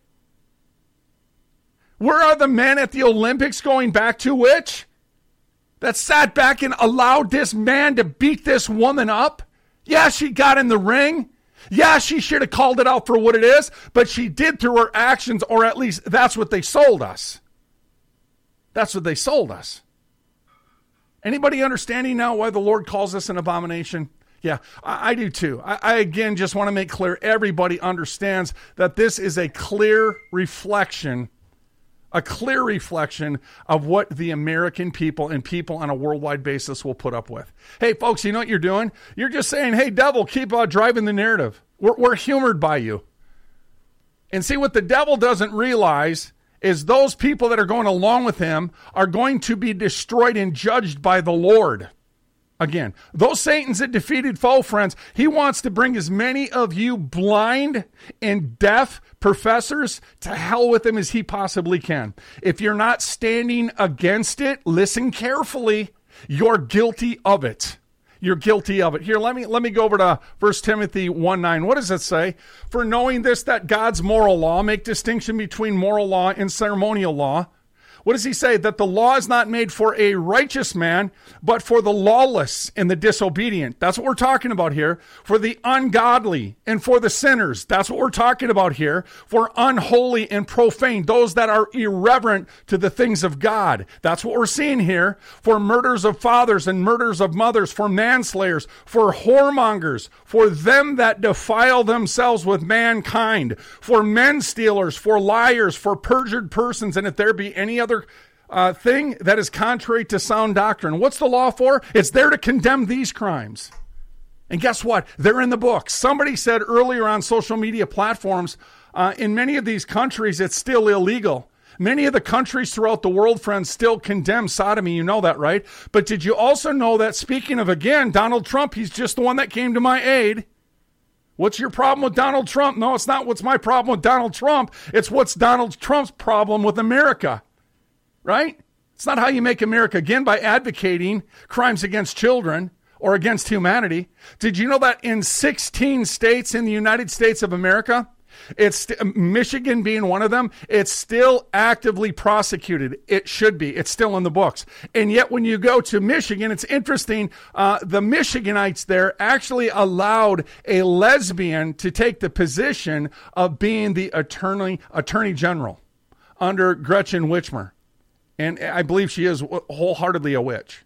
Where are the men at the Olympics, going back to which, that sat back and allowed this man to beat this woman up? Yeah, she got in the ring. Yeah, she should have called it out for what it is, but she did through her actions, or at least that's what they sold us. That's what they sold us. Anybody understanding now why the Lord calls this an abomination? Yeah, I, I do too. I, I again just want to make clear, everybody understands that this is a clear reflection A clear reflection of what the American people and people on a worldwide basis will put up with. Hey, folks, you know what you're doing? You're just saying, hey, devil, keep uh, driving the narrative. We're, we're humored by you. And see, what the devil doesn't realize is those people that are going along with him are going to be destroyed and judged by the Lord. Again, those Satan's a defeated foe, friends. He wants to bring as many of you blind and deaf professors to hell with him as he possibly can. If you're not standing against it, listen carefully. You're guilty of it. You're guilty of it. Here, let me let me go over to First Timothy one nine. What does it say? For knowing this, that God's moral law, make distinction between moral law and ceremonial law. What does he say? That the law is not made for a righteous man, but for the lawless and the disobedient. That's what we're talking about here. For the ungodly and for the sinners. That's what we're talking about here. For unholy and profane, those that are irreverent to the things of God. That's what we're seeing here. For murders of fathers and murders of mothers, for manslayers, for whoremongers, for them that defile themselves with mankind, for men stealers, for liars, for perjured persons, and if there be any other Uh, thing that is contrary to sound doctrine. What's the law for? It's there to condemn these crimes. And guess what? They're in the book. Somebody said earlier on social media platforms, uh, in many of these countries, it's still illegal. Many of the countries throughout the world, friends, still condemn sodomy. You know that, right? But did you also know that, speaking of, again, Donald Trump, he's just the one that came to my aid. What's your problem with Donald Trump? No, it's not what's my problem with Donald Trump. It's what's Donald Trump's problem with America. Right? It's not how you make America, again, by advocating crimes against children or against humanity. Did you know that in sixteen states in the United States of America, it's Michigan being one of them, it's still actively prosecuted. It should be. It's still in the books. And yet when you go to Michigan, it's interesting, uh, the Michiganites there actually allowed a lesbian to take the position of being the attorney, attorney general under Gretchen Whitmer. And I believe she is wholeheartedly a witch.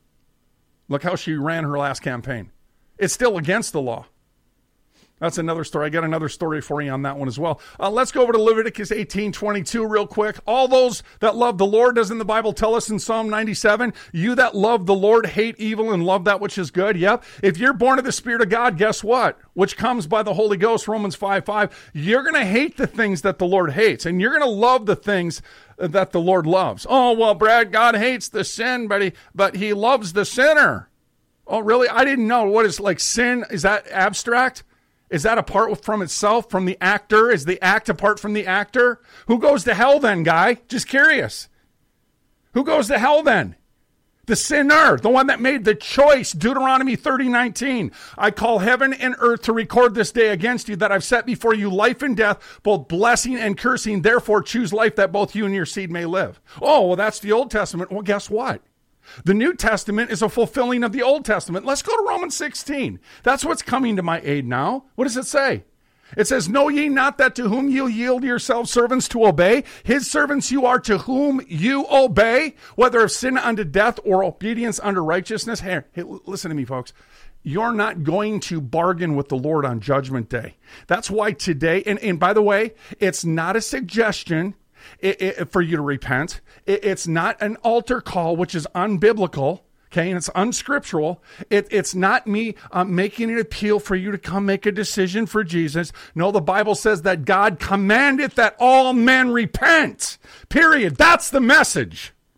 Look how she ran her last campaign. It's still against the law. That's another story. I got another story for you on that one as well. Uh, let's go over to Leviticus eighteen twenty-two real quick. All those that love the Lord, doesn't the Bible tell us in Psalm ninety-seven, you that love the Lord hate evil and love that which is good? Yep. If you're born of the Spirit of God, guess what? Which comes by the Holy Ghost, Romans five five. You're going to hate the things that the Lord hates, and you're going to love the things that the Lord loves. Oh, well, Brad, God hates the sin, but he, but he loves the sinner. Oh, really? I didn't know. What is like sin? Is that abstract? Is that apart from itself, from the actor? Is the act apart from the actor? Who goes to hell then, guy? Just curious. Who goes to hell then? The sinner, the one that made the choice. Deuteronomy thirty nineteen. I call heaven and earth to record this day against you that I've set before you life and death, both blessing and cursing. Therefore choose life that both you and your seed may live. Oh, well, that's the Old Testament. Well, guess what? The New Testament is a fulfilling of the Old Testament. Let's go to Romans sixteen. That's what's coming to my aid now. What does it say? It says, know ye not that to whom you yield yourselves servants to obey, his servants you are to whom you obey, whether of sin unto death or obedience unto righteousness. Hey, hey, listen to me, folks. You're not going to bargain with the Lord on Judgment Day. That's why today, and, and by the way, it's not a suggestion It, it, for you to repent. It, it's not an altar call, which is unbiblical, okay, and it's unscriptural. It, it's not me uh, making an appeal for you to come make a decision for Jesus. No, the Bible says that God commandeth that all men repent, period. That's the message.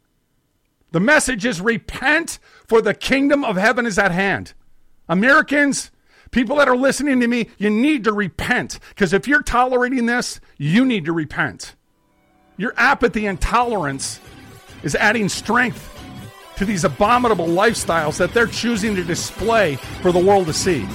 The message is repent, for the kingdom of heaven is at hand. Americans, people that are listening to me, you need to repent. Because if you're tolerating this, you need to repent. Your apathy and tolerance is adding strength to these abominable lifestyles that they're choosing to display for the world to see.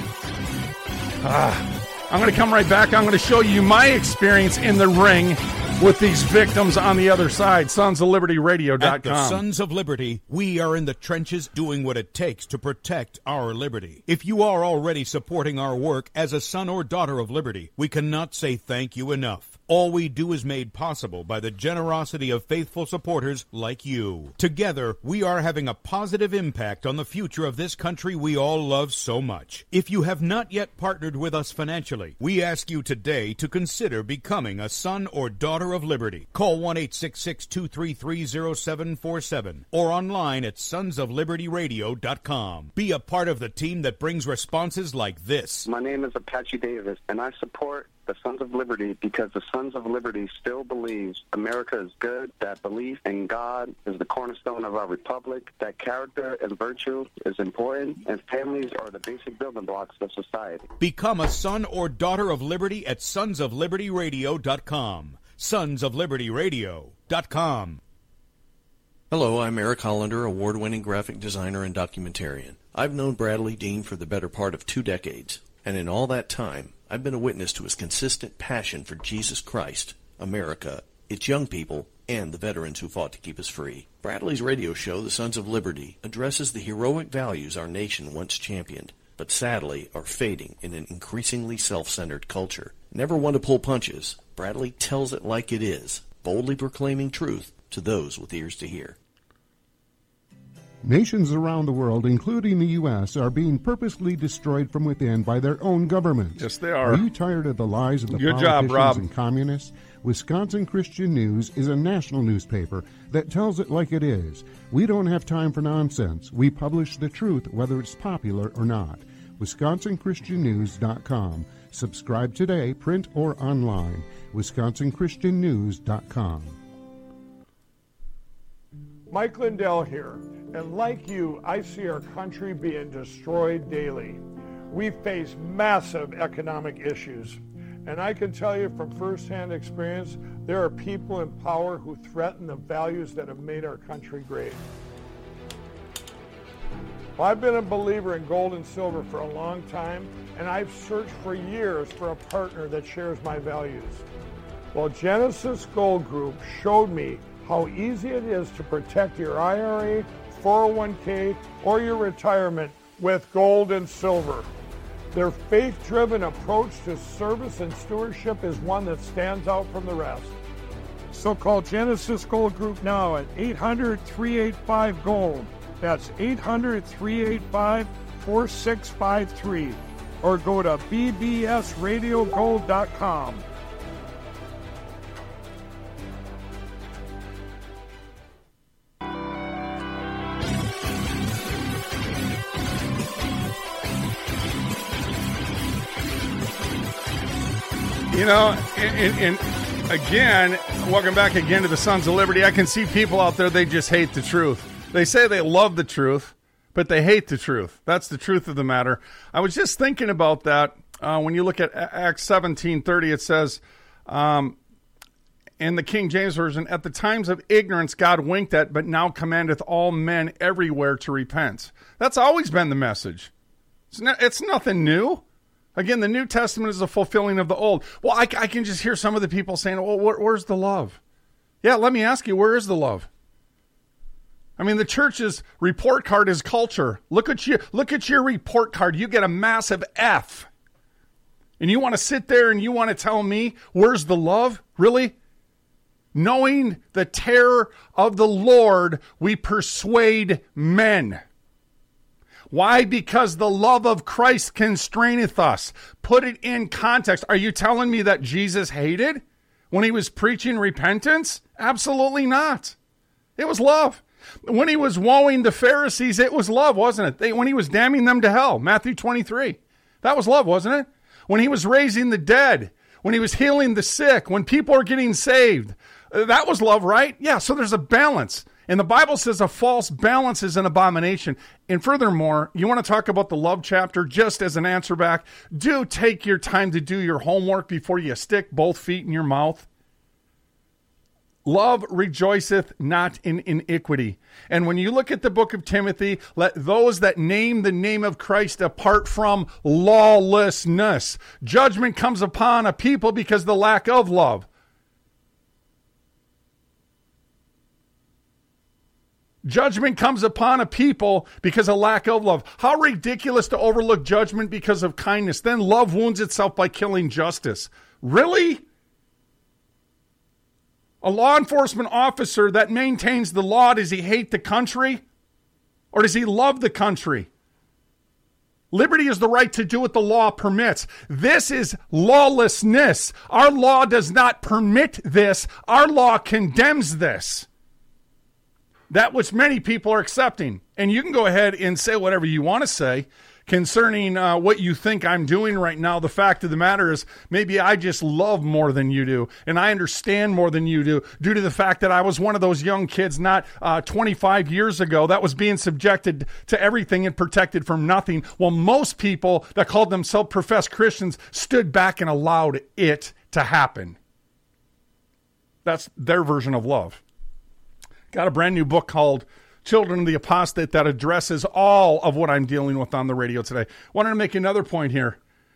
Ah, I'm going to come right back. I'm going to show you my experience in the ring with these victims on the other side. Sons of Liberty Radio dot com. At the Sons of Liberty, we are in the trenches doing what it takes to protect our liberty. If you are already supporting our work as a son or daughter of liberty, we cannot say thank you enough. All we do is made possible by the generosity of faithful supporters like you. Together, we are having a positive impact on the future of this country we all love so much. If you have not yet partnered with us financially, we ask you today to consider becoming a son or daughter of liberty. Call one eight six six, two three three, zero seven four seven or online at sons of liberty radio dot com. Be a part of the team that brings responses like this. My name is Apache Davis, and I support the Sons of Liberty because the Sons of Liberty still believes America is good, that belief in God is the cornerstone of our republic, that character and virtue is important, and families are the basic building blocks of society. Become a son or daughter of liberty at sons of liberty radio dot com. sons of liberty radio dot com. Hello, I'm Eric Hollander, award-winning graphic designer and documentarian. I've known Bradley Dean for the better part of two decades, and in all that time, I've been a witness to his consistent passion for Jesus Christ, America, its young people, and the veterans who fought to keep us free. Bradley's radio show, The Sons of Liberty, addresses the heroic values our nation once championed, but sadly are fading in an increasingly self-centered culture. Never one to pull punches, Bradley tells it like it is, boldly proclaiming truth to those with ears to hear. Nations around the world, including the U S, are being purposely destroyed from within by their own governments. Yes, they are. Are you tired of the lies of the Good politicians job, Rob. and communists? Wisconsin Christian News is a national newspaper that tells it like it is. We don't have time for nonsense. We publish the truth, whether it's popular or not. Wisconsin Christian News dot com. Subscribe today, print or online. Wisconsin Christian News dot com. Mike Lindell here, and like you, I see our country being destroyed daily. We face massive economic issues, and I can tell you from firsthand experience, there are people in power who threaten the values that have made our country great. Well, I've been a believer in gold and silver for a long time, and I've searched for years for a partner that shares my values. Well, Genesis Gold Group showed me how easy it is to protect your I R A, four oh one k, or your retirement with gold and silver. Their faith-driven approach to service and stewardship is one that stands out from the rest. So call Genesis Gold Group now at eight hundred, three eight five, GOLD. That's eight hundred, three eight five, four six five three. Or go to b b s radio gold dot com. You know, and, and again, welcome back again to the Sons of Liberty. I can see people out there, they just hate the truth. They say they love the truth, but they hate the truth. That's the truth of the matter. I was just thinking about that. Uh, when you look at Acts seventeen thirty, it says, um, in the King James Version, at the times of ignorance God winked at, but now commandeth all men everywhere to repent. That's always been the message. It's, not, it's nothing new. Again, the New Testament is a fulfilling of the Old. Well, I, I can just hear some of the people saying, well, where, where's the love? Yeah, let me ask you, where is the love? I mean, the church's report card is culture. Look at you, look at your report card. You get a massive F. And you want to sit there and you want to tell me, where's the love? Really? Knowing the terror of the Lord, we persuade men. Why? Because the love of Christ constraineth us. Put it in context. Are you telling me that Jesus hated when he was preaching repentance? Absolutely not. It was love. When he was woeing the Pharisees, it was love, wasn't it? They, when he was damning them to hell, Matthew twenty-three. That was love, wasn't it? When he was raising the dead, when he was healing the sick, when people are getting saved, that was love, right? Yeah, so there's a balance. And the Bible says a false balance is an abomination. And furthermore, you want to talk about the love chapter just as an answer back? Do take your time to do your homework before you stick both feet in your mouth. Love rejoiceth not in iniquity. And when you look at the book of Timothy, let those that name the name of Christ depart from lawlessness. Judgment comes upon a people because of the lack of love. Judgment comes upon a people because of lack of love. How ridiculous to overlook judgment because of kindness. Then love wounds itself by killing justice. Really? A law enforcement officer that maintains the law, does he hate the country? Or does he love the country? Liberty is the right to do what the law permits. This is lawlessness. Our law does not permit this. Our law condemns this. That which many people are accepting. And you can go ahead and say whatever you want to say concerning uh, what you think I'm doing right now. The fact of the matter is maybe I just love more than you do, and I understand more than you do, due to the fact that I was one of those young kids not uh, twenty-five years ago that was being subjected to everything and protected from nothing, while most people that called themselves professed Christians stood back and allowed it to happen. That's their version of love. Got a brand new book called Children of the Apostate that addresses all of what I'm dealing with on the radio today. Wanted to make another point here.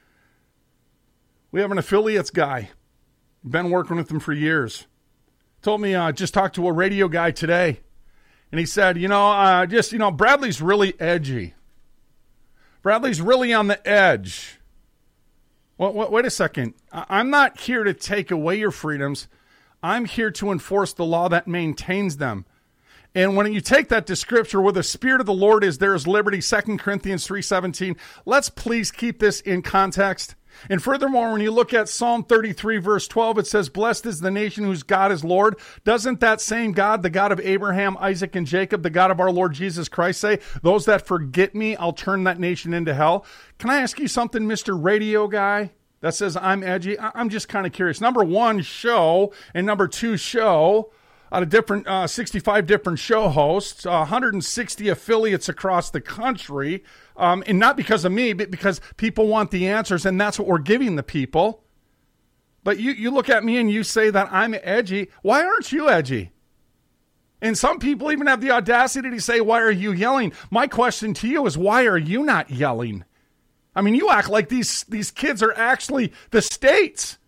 We have an affiliates guy. Been working with him for years. Told me, uh, just talked to a radio guy today. And he said, you know, uh, just, you know, Bradley's really edgy. Bradley's really on the edge. Well, wait, wait a second. I'm not here to take away your freedoms. I'm here to enforce the law that maintains them. And when you take that to Scripture, where the Spirit of the Lord is, there is liberty, Second Corinthians three seventeen. Let's please keep this in context. And furthermore, when you look at Psalm thirty-three, verse twelve, it says, blessed is the nation whose God is Lord. Doesn't that same God, the God of Abraham, Isaac, and Jacob, the God of our Lord Jesus Christ, say, those that forget me, I'll turn that nation into hell? Can I ask you something, Mister Radio Guy? That says I'm edgy. I'm just kind of curious. Number one, show, and number two, show, out of different uh, sixty-five different show hosts, uh, one hundred sixty affiliates across the country, um, and not because of me, but because people want the answers, and that's what we're giving the people. But you, you look at me and you say that I'm edgy. Why aren't you edgy? And some people even have the audacity to say, why are you yelling? My question to you is, why are you not yelling? I mean, you act like these, these kids are actually the states.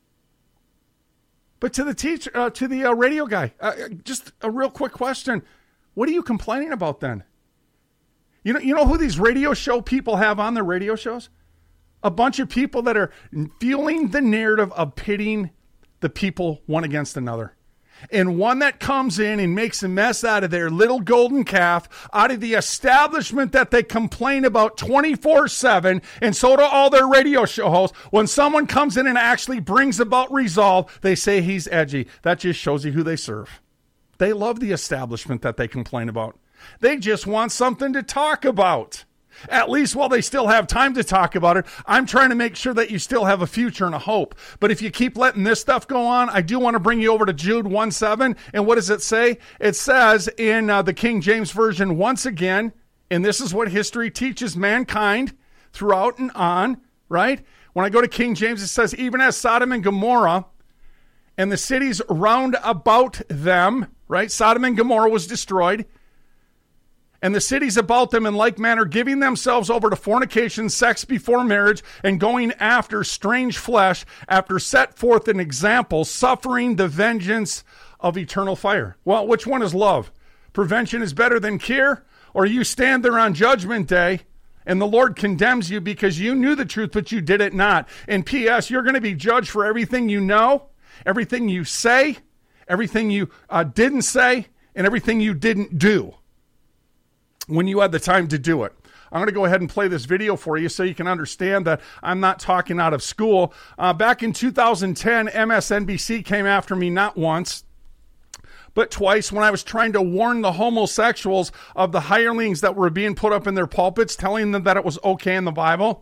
But to the teacher, uh, to the uh, radio guy, uh, just a real quick question. What are you complaining about then? You know, you know who these radio show people have on their radio shows? A bunch of people that are fueling the narrative of pitting the people one against another. And one that comes in and makes a mess out of their little golden calf, out of the establishment that they complain about twenty-four seven, and so do all their radio show hosts. When someone comes in and actually brings about resolve, they say he's edgy. That just shows you who they serve. They love the establishment that they complain about. They just want something to talk about. At least while they still have time to talk about it, I'm trying to make sure that you still have a future and a hope. But if you keep letting this stuff go on, I do want to bring you over to Jude one seven. And what does it say? It says in uh, the King James Version, once again, and this is what history teaches mankind throughout and on, right? When I go to King James, it says, even as Sodom and Gomorrah and the cities round about them, right? Sodom and Gomorrah was destroyed. And the cities about them in like manner, giving themselves over to fornication, sex before marriage, and going after strange flesh, after set forth an example, suffering the vengeance of eternal fire. Well, which one is love? Prevention is better than cure? Or you stand there on judgment day, and the Lord condemns you because you knew the truth, but you did it not. And P S, you're going to be judged for everything you know, everything you say, everything you uh, didn't say, and everything you didn't do when you had the time to do it. I'm going to go ahead and play this video for you so you can understand that I'm not talking out of school. Uh, back in two thousand ten, M S N B C came after me not once, but twice when I was trying to warn the homosexuals of the hirelings that were being put up in their pulpits, telling them that it was okay in the Bible.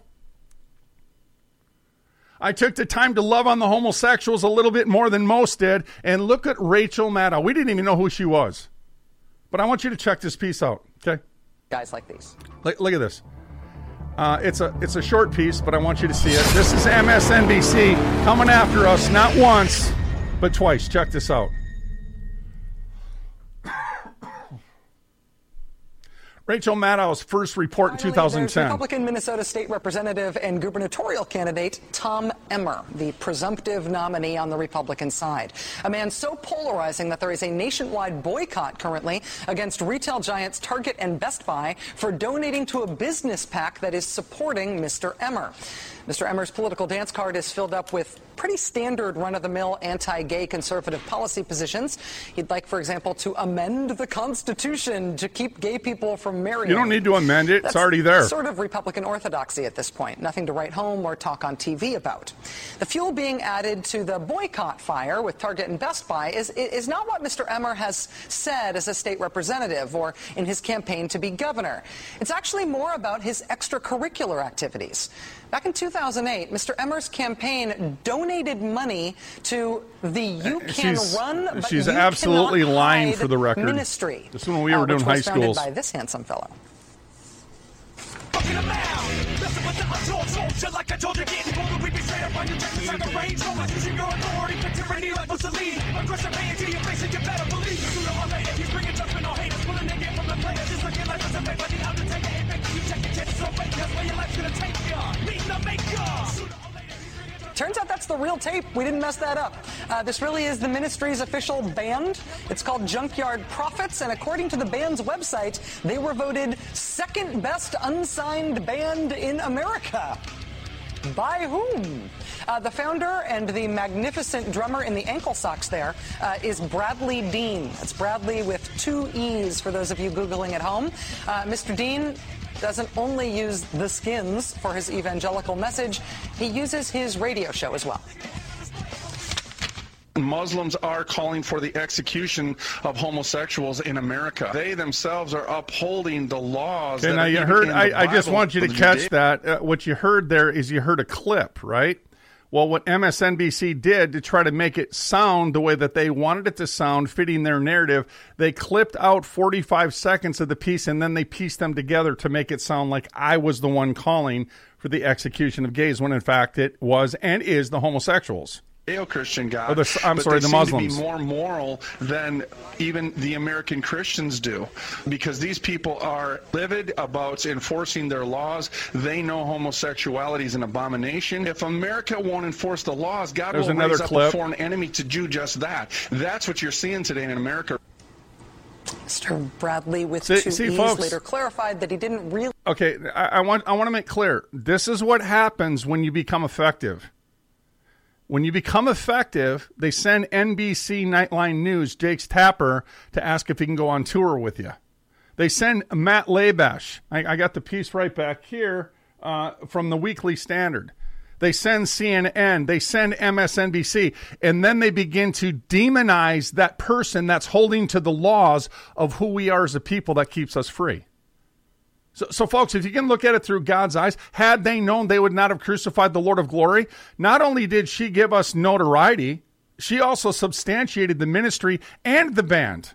I took the time to love on the homosexuals a little bit more than most did, and look at Rachel Maddow. We didn't even know who she was. But I want you to check this piece out, okay? Guys like these. Look, look at this. Uh, it's a it's a short piece, but I want you to see it. This is M S N B C coming after us, not once, but twice. Check this out. Rachel Maddow's first report in two thousand ten. Republican Minnesota State Representative and gubernatorial candidate Tom Emmer, the presumptive nominee on the Republican side. A man so polarizing that there is a nationwide boycott currently against retail giants Target and Best Buy for donating to a business PAC that is supporting Mister Emmer. Mister Emmer's political dance card is filled up with pretty standard run-of-the-mill anti-gay conservative policy positions. He'd like, for example, to amend the Constitution to keep gay people from marrying. You don't need to amend it. That's it's already there. Sort of Republican orthodoxy at this point. Nothing to write home or talk on T V about. The fuel being added to the boycott fire with Target and Best Buy is, is not what Mister Emmer has said as a state representative or in his campaign to be governor. It's actually more about his extracurricular activities. Back in two thousand eight, Mister Emmer's campaign donated money to the You Can she's, Run, But She's You absolutely Cannot lying Hide for the record. Ministry. This is when we were uh, doing which high was founded schools. by this handsome fellow. Turns out that's the real tape. We didn't mess that up. Uh, this really is the ministry's official band. It's called Junkyard Prophets, and according to the band's website, they were voted second best unsigned band in America. By whom? Uh, the founder and the magnificent drummer in the ankle socks there uh, is Bradley Dean. It's Bradley with two E's for those of you Googling at home. Uh, Mister Dean doesn't only use the Skins for his evangelical message, he uses his radio show as well. Muslims are calling for the execution of homosexuals in America. They themselves are upholding the laws. Okay, that now are you even heard, in the I, I just Bible want you to of the catch Judea- that. Uh, what you heard there is you heard a clip, right? Well, what M S N B C did to try to make it sound the way that they wanted it to sound, fitting their narrative, they clipped out forty-five seconds of the piece and then they pieced them together to make it sound like I was the one calling for the execution of gays, when in fact it was and is the homosexuals. Judeo-Christian God, Or the- I'm but sorry, they the seem Muslims. to be more moral than even the American Christians do, because these people are livid about enforcing their laws. They know homosexuality is an abomination. If America won't enforce the laws, God There's will another raise up clip. a foreign enemy to do just that. That's what you're seeing today in America. Mister Bradley with See- two see, E's folks. later clarified that he didn't really... Okay, I, I want I want to make clear. This is what happens when you become effective. When you become effective, they send N B C Nightline News, Jake's Tapper, to ask if he can go on tour with you. They send Matt Labash. I, I got the piece right back here uh, from the Weekly Standard. They send C N N. They send M S N B C. And then they begin to demonize that person that's holding to the laws of who we are as a people that keeps us free. So, so, folks, if you can look at it through God's eyes, had they known, they would not have crucified the Lord of glory. Not only did she give us notoriety, she also substantiated the ministry and the band.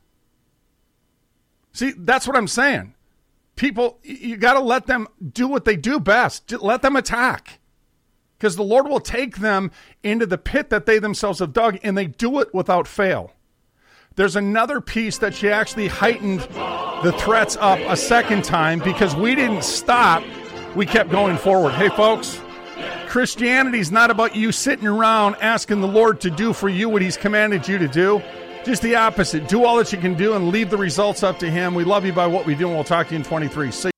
See, that's what I'm saying. People, you got to let them do what they do best. Let them attack. Because the Lord will take them into the pit that they themselves have dug, and they do it without fail. There's another piece that she actually heightened the threats up a second time because we didn't stop. We kept going forward. Hey, folks, Christianity is not about you sitting around asking the Lord to do for you what he's commanded you to do. Just the opposite. Do all that you can do and leave the results up to him. We love you by what we do, and we'll talk to you in twenty-three. See you.